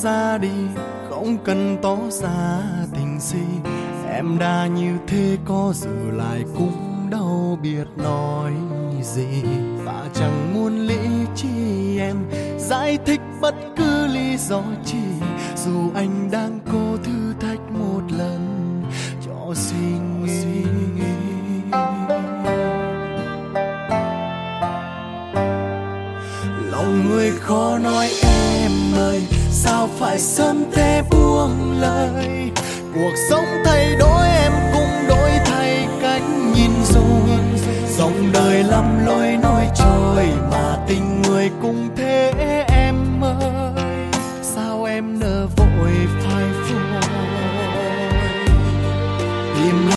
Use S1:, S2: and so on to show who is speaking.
S1: ra đi, không cần tỏ ra tình gì. Em đã như thế có giữ lại cũng đâu biết nói gì. Ta chẳng muốn lý chi em giải thích bất cứ lý do chi, dù anh đang cố thử thách một lần cho suy nghĩ. Lòng người khó nói em ơi, sao phải sớm thế buông lời. Cuộc sống thay đổi em cũng